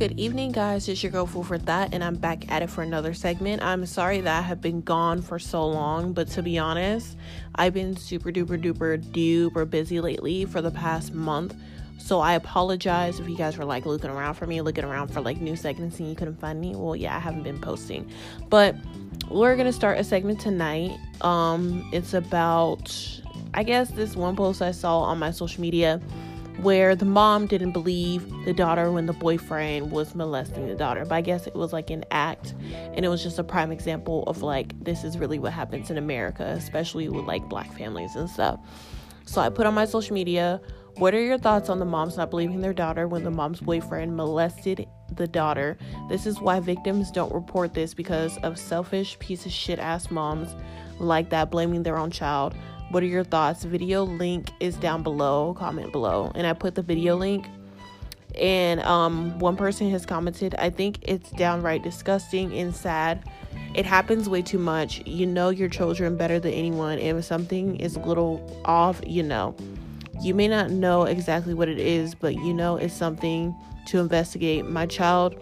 Good evening, guys. It's your girl Fool for That, and I'm back at it for another segment. I'm sorry that I have been gone for so long, but to be honest, I've been super duper busy lately for the past month. So I apologize if you guys were like looking around for new segments and you couldn't find me. Well, yeah, I haven't been posting, but we're gonna start a segment tonight. It's about, I guess, this one post I saw on my social media where the mom didn't believe the daughter when the boyfriend was molesting the daughter. But I guess it was like an act, and it was just a prime example of like, this is really what happens in America, especially with like black families and stuff. So I put on my social media, what are your thoughts on the moms not believing their daughter when the mom's boyfriend molested the daughter? This is why victims don't report this, because of selfish piece of shit ass moms like that blaming their own child. What are your thoughts? Video link is down below. Comment below. And I put the video link. And one person has commented, I think it's downright disgusting and sad. It happens way too much. You know your children better than anyone. And if something is a little off, you know. You may not know exactly what it is, but you know it's something to investigate. The child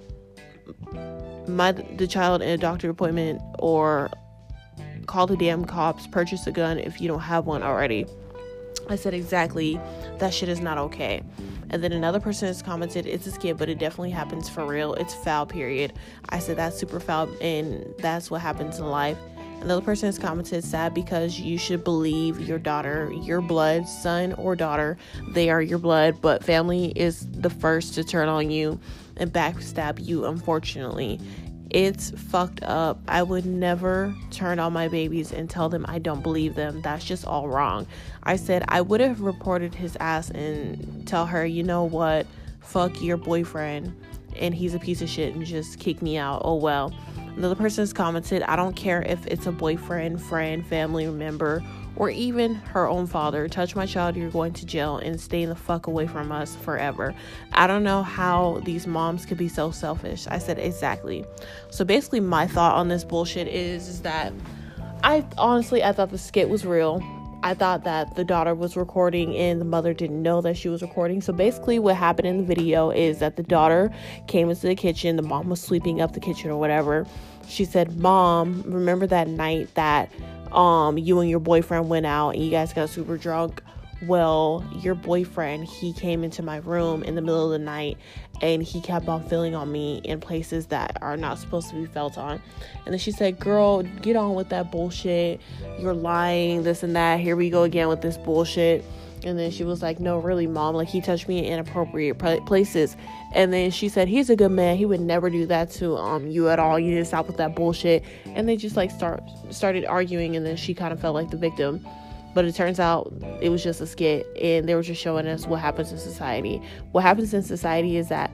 in a doctor appointment, or call the damn cops, purchase a gun if you don't have one already. I said, exactly, that shit is not okay. And then another person has commented, it's a skit, but it definitely happens for real. It's foul, period. I said, that's super foul, and that's what happens in life. Another person has commented, sad, because you should believe your daughter, your blood, son or daughter, they are your blood, but family is the first to turn on you and backstab you, unfortunately. It's fucked up. I would never turn on my babies and tell them I don't believe them. That's just all wrong. I said I would have reported his ass and tell her, you know what, fuck your boyfriend and he's a piece of shit, and just kick me out. Oh well. Another person has commented, I don't care if it's a boyfriend, friend, family member, or even her own father. Touch my child, you're going to jail, and stay the fuck away from us forever. I don't know how these moms could be so selfish. I said, exactly. So basically my thought on this bullshit is that I thought the skit was real. I thought that the daughter was recording and the mother didn't know that she was recording. So basically what happened in the video is that the daughter came into the kitchen. The mom was sweeping up the kitchen or whatever. She said, Mom, remember that night that you and your boyfriend went out and you guys got super drunk? Well, your boyfriend, he came into my room in the middle of the night and he kept on feeling on me in places that are not supposed to be felt on. And then she said, girl, get on with that bullshit. You're lying, this and that. Here we go again with this bullshit. And then she was like, no, really, Mom, like, he touched me in inappropriate places. And then she said, he's a good man. He would never do that to you at all. You need to stop with that bullshit. And they just like started arguing, and then she kind of felt like the victim. But it turns out it was just a skit, and they were just showing us what happens in society. What happens in society is that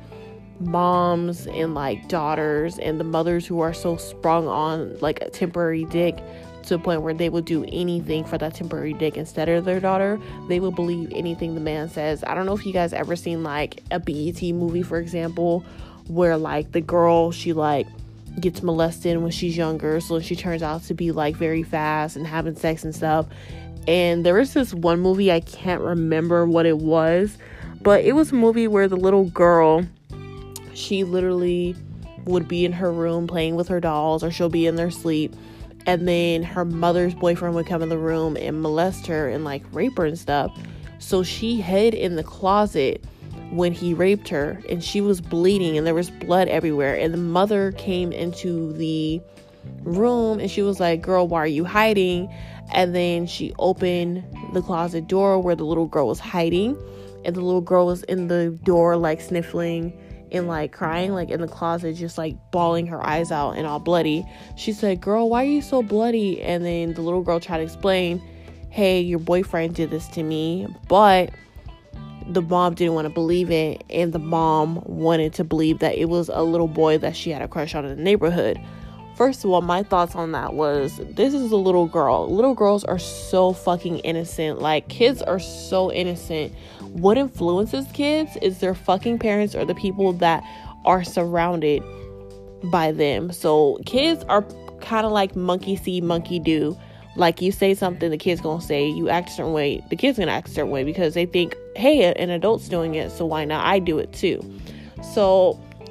moms and like daughters and the mothers who are so sprung on like a temporary dick to the point where they will do anything for that temporary dick instead of their daughter. They will believe anything the man says. I don't know if you guys ever seen like a BET movie, for example, where like the girl, she like gets molested when she's younger, so she turns out to be like very fast and having sex and stuff. And there was this one movie, I can't remember what it was, but it was a movie where the little girl, she literally would be in her room playing with her dolls, or she'll be in their sleep, and then her mother's boyfriend would come in the room and molest her and like rape her and stuff. So she hid in the closet when he raped her, and she was bleeding and there was blood everywhere. And the mother came into the room and she was like, girl, why are you hiding? And then she opened the closet door where the little girl was hiding, and the little girl was in the door like sniffling and like crying, like in the closet, just like bawling her eyes out and all bloody. She said, girl, why are you so bloody? And then the little girl tried to explain, hey, your boyfriend did this to me. But the mom didn't want to believe it, and the mom wanted to believe that it was a little boy that she had a crush on in the neighborhood. First of all, my thoughts on that was, this is a little girl. Little girls are so fucking innocent. Like, kids are so innocent. What influences kids is their fucking parents or the people that are surrounded by them. So kids are kind of like monkey see, monkey do. Like, you say something, the kid's gonna say. You act a certain way, the kid's gonna act a certain way, because they think, hey, an adult's doing it, so why not I do it too? So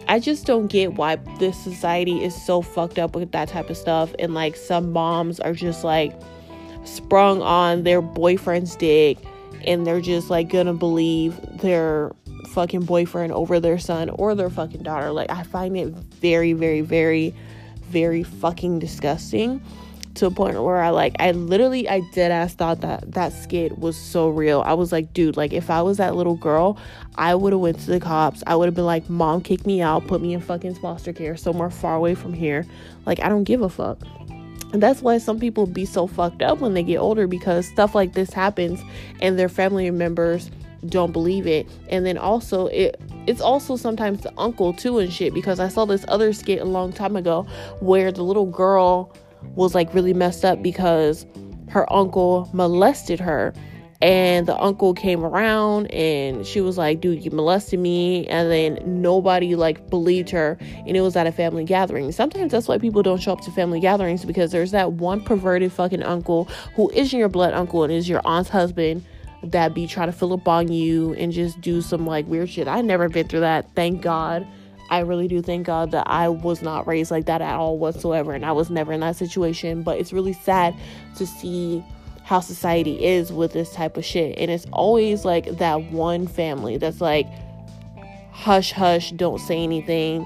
I just don't get why this society is so fucked up with that type of stuff. And like some moms are just like sprung on their boyfriend's dick, and they're just like gonna believe their fucking boyfriend over their son or their fucking daughter. Like, I find it very, very, very, very fucking disgusting, to a point where I dead ass thought that skit was so real. I was like, dude, like, if I was that little girl, I would have went to the cops. I would have been like, mom, kick me out, put me in fucking foster care somewhere far away from here. Like, I don't give a fuck. And that's why some people be so fucked up when they get older, because stuff like this happens and their family members don't believe it. And then also it's also sometimes the uncle too and shit, because I saw this other skit a long time ago where the little girl was like really messed up because her uncle molested her, and the uncle came around and she was like, dude, you molested me. And then nobody like believed her, and it was at a family gathering. Sometimes that's why people don't show up to family gatherings, because there's that one perverted fucking uncle who isn't your blood uncle and is your aunt's husband, that be trying to fill up on you and just do some like weird shit. I never been through that, thank God. I really do thank God that I was not raised like that at all whatsoever, and I was never in that situation. But it's really sad to see how society is with this type of shit. And it's always like that one family that's like, hush hush, don't say anything,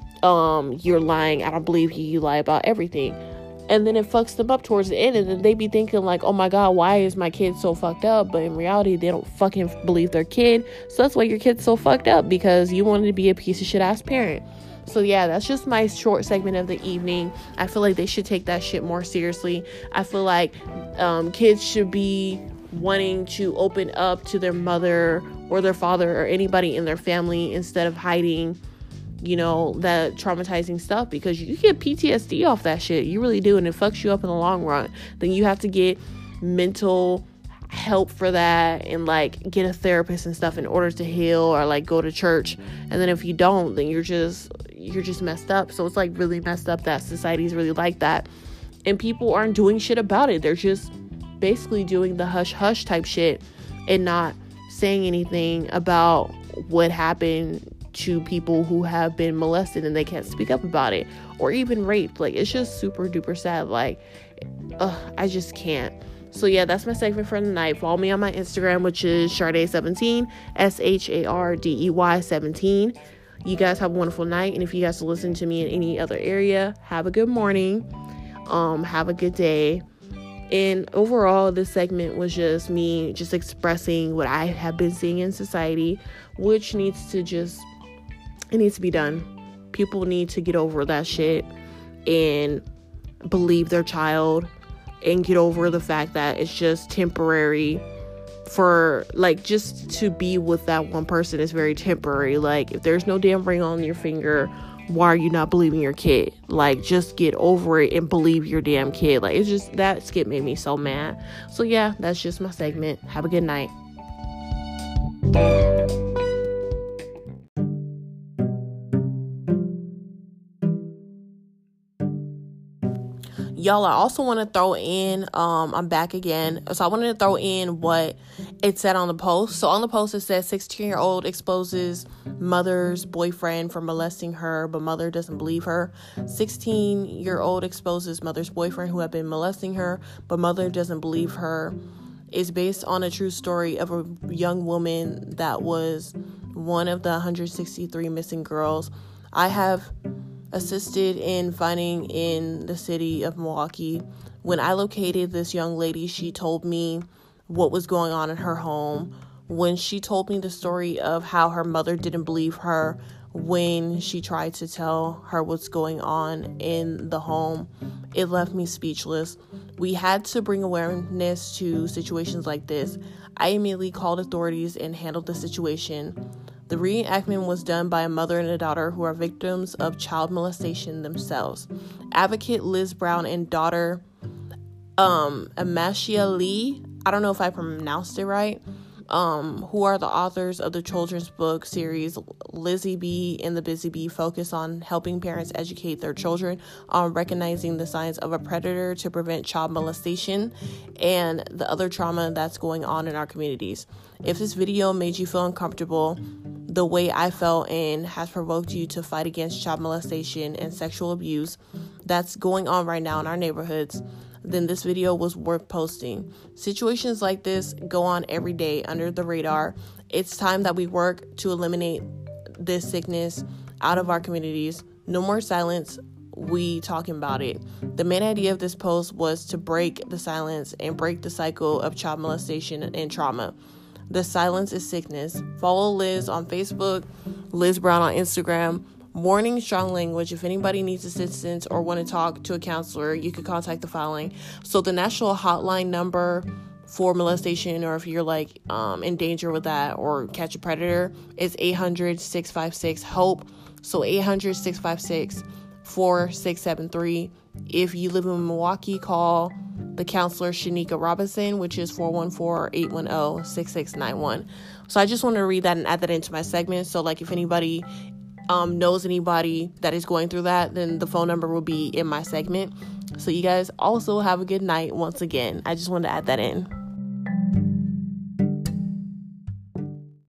you're lying, I don't believe you lie about everything. And then it fucks them up towards the end, and then they be thinking like, oh my God, why is my kid so fucked up? But in reality, they don't fucking believe their kid. So that's why your kid's so fucked up, because you wanted to be a piece of shit ass parent. So yeah, that's just my short segment of the evening. I feel like they should take that shit more seriously. I feel like kids should be wanting to open up to their mother or their father or anybody in their family, instead of hiding, you know, that traumatizing stuff, because you get PTSD off that shit. You really do, and it fucks you up in the long run. Then you have to get mental help for that, and like get a therapist and stuff in order to heal, or like go to church. And then if you don't, then you're just messed up. So it's like really messed up that society's really like that, and people aren't doing shit about it. They're just basically doing the hush hush type shit and not saying anything about what happened to people who have been molested and they can't speak up about it, or even raped. Like, it's just super duper sad. Like, I just can't. So yeah, that's my segment for the night. Follow me on my Instagram, which is Shardey17, SHARDEY 17. You guys have a wonderful night, and if you guys listen to me in any other area, have a good morning, have a good day. And overall, this segment was just me just expressing what I have been seeing in society, which needs to be done. People need to get over that shit and believe their child, and get over the fact that it's just temporary. For like, just to be with that one person is very temporary. Like, if there's no damn ring on your finger, why are you not believing your kid? Like, just get over it and believe your damn kid. Like, it's just, that skit made me so mad. So yeah, that's just my segment. Have a good night. Y'all, I also want to throw in, I'm back again. So I wanted to throw in what it said on the post. So on the post, it says 16-year-old exposes mother's boyfriend for molesting her, but mother doesn't believe her. 16-year-old exposes mother's boyfriend who had been molesting her, but mother doesn't believe her. It's based on a true story of a young woman that was one of the 163 missing girls. I have assisted in finding in the city of Milwaukee. When I located this young lady, she told me what was going on in her home. When she told me the story of how her mother didn't believe her when she tried to tell her what's going on in the home, it left me speechless. We had to bring awareness to situations like this. I immediately called authorities and handled the situation. The reenactment was done by a mother and a daughter who are victims of child molestation themselves. Advocate Liz Brown and daughter Amashia Lee, I don't know if I pronounced it right, who are the authors of the children's book series Lizzie B and the Busy Bee, focus on helping parents educate their children on recognizing the signs of a predator to prevent child molestation and the other trauma that's going on in our communities. If this video made you feel uncomfortable the way I felt and has provoked you to fight against child molestation and sexual abuse that's going on right now in our neighborhoods, then this video was worth posting. Situations like this go on every day under the radar. It's time that we work to eliminate this sickness out of our communities. No more silence. We talking about it. The main idea of this post was to break the silence and break the cycle of child molestation and trauma. The silence is sickness. Follow Liz on Facebook, Liz Brown on Instagram. Warning, strong language. If anybody needs assistance or want to talk to a counselor, you can contact the following. So the national hotline number for molestation, or if you're like in danger with that or catch a predator, is 800-656-HOPE. So 800-656-4673. If you live in Milwaukee, call the counselor Shanika Robinson, which is 414-810-6691. So I just want to read that and add that into my segment. So like if anybody knows anybody that is going through that, then the phone number will be in my segment. So you guys also have a good night once again. I just wanted to add that in.